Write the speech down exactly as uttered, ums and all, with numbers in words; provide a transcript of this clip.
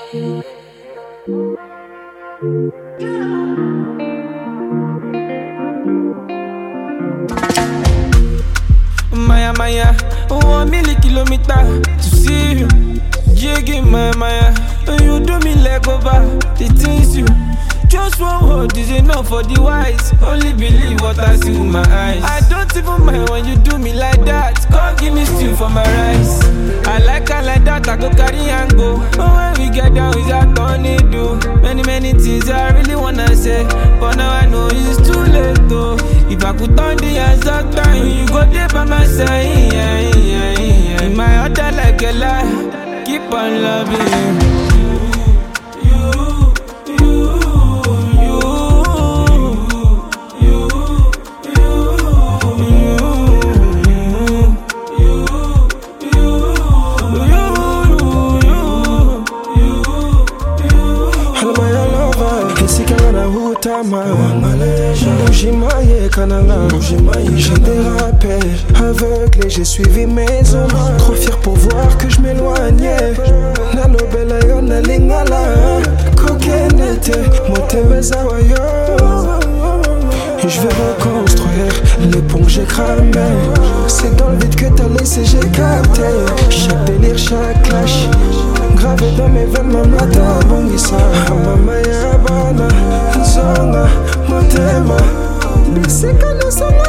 Maya Maya, one million kilometer to see you. Jiggy my Maya, you do me like over the things you. Just one word is enough for the wise. Only believe what I see with my eyes. I don't even mind when you do me like that. Come give me stew for my rice. I like her like that, I go carry and go. But when we get down, it's a tornado. Many, many things I really wanna say, but now I know it's too late though. If I could turn the hands up time, you go there by my side. Yeah, yeah, yeah. In my heart I like a lie. Keep on loving you. J'ai dérapé, aveuglé, j'ai suivi mes ombres. Trop fier pour voir que je m'éloignais. Nalo bella yo na lingala, kokenete, moteme zawayo. Je vais reconstruire les ponts que j'ai cramés. C'est dans le vide que t'as laissé, j'ai capté. Chaque délire, chaque clash, gravé dans mes veines, mamata bongisa. Mama yabana, zonga, motema. C'est que nous sommes